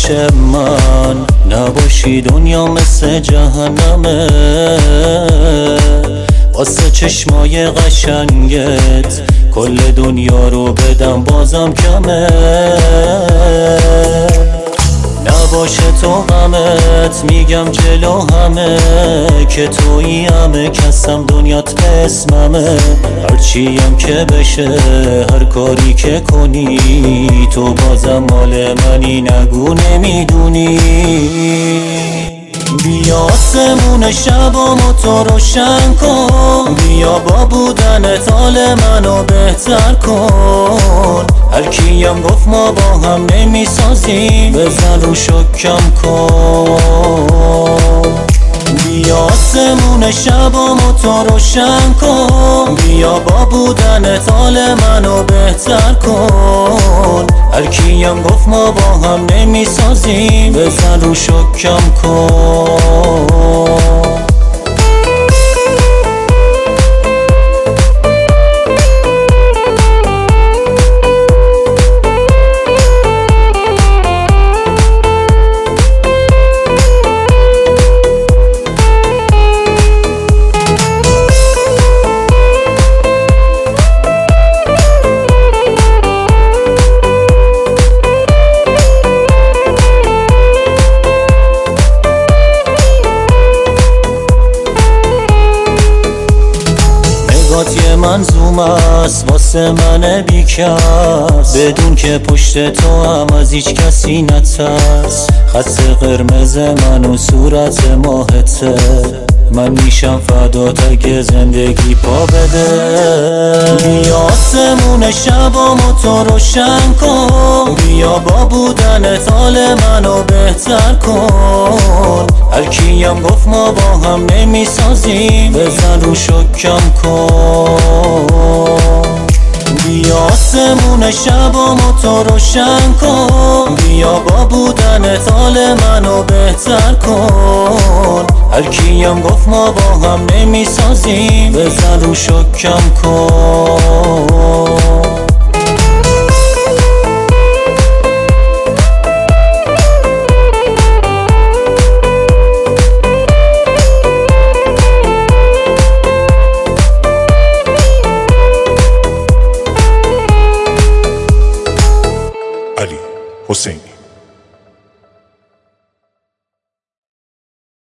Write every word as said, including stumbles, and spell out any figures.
عاشق من نباشی دنیا مثل جهنمه، واسه چشمای قشنگت کل دنیا رو بدم بازم کمه. نباشه تو غمت میگم جلو همه که تویی همه کسم دنیات اسممه. هرچیم که بشه هر کاری که کنی تو بازم مال منی نگو نمیدونی. بیا آسمون شبامو تو روشن کن، بیا با بودنت حال منو بهتر کن. هر کیم گفت ما با هم نمیسازیم بزن رو شکم کن. بیا آسمون شبامو تو روشن کن، بیا با بودنت حال منو بهتر کن. هر کیم گفت ما با هم نمیسازیم بزن رو شکم کن. یه منظوم است واسه من بیکس، بدون که پشت تو هم از هیچ کسی نترس. خط قرمز من و صورت ماهته، من میشم فدات اگه زندگی پا بده. بیا آسمون شبامو تو روشن کن، بیا با بودنت حال منو بهتر کن. هر کیم گفت ما با هم نمیسازیم بزن رو شکم کن. بیا آسمون شبامو تو روشن کن، بیا با بودنت حال منو بهتر کن. هر کیم گفت ما با هم نمیسازیم بزن رو شکم کن. علی حسین